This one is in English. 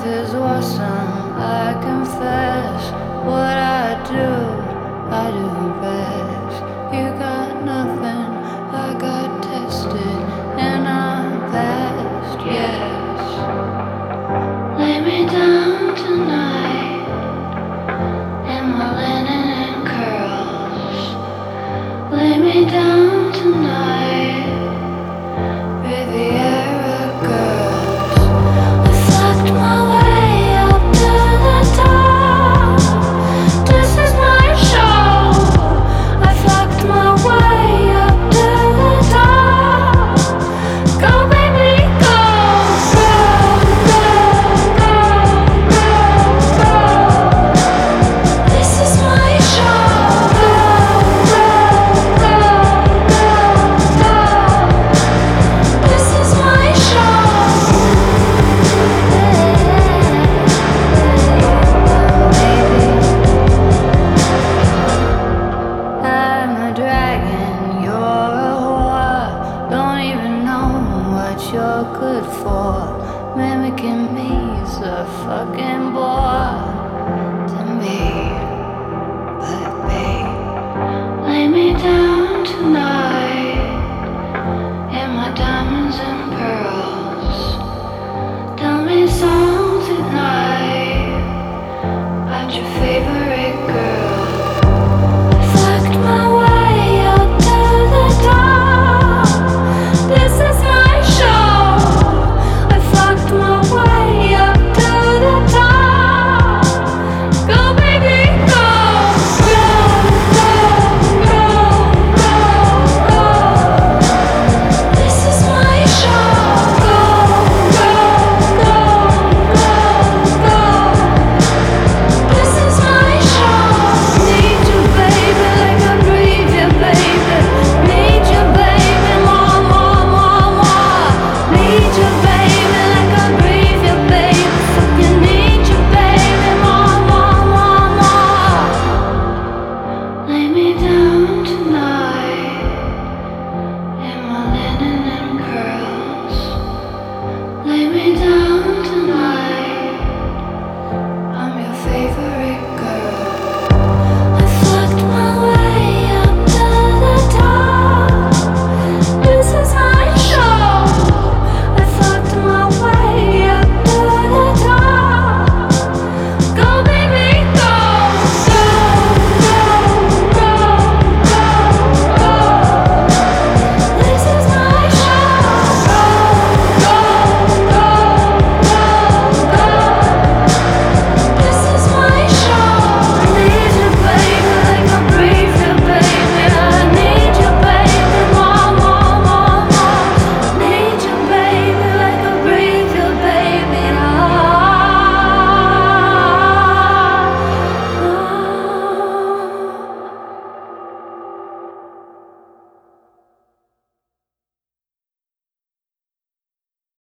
is awesome, I confess. What I do best. You got nothing, I got tested, and I'm past, yes. Lay me down tonight, in my linen and curls. Lay me down tonight, Riviera girls. I fucked my way up to the top. This is my show. I fucked my way up to the top. Go baby, go, go, go, go, go, go. This is my show. Go, go, go, go, go. This is my show. I'm a dragon, you're a whore. Don't even know what you're good for. Mimicking me's a fucking bore to me.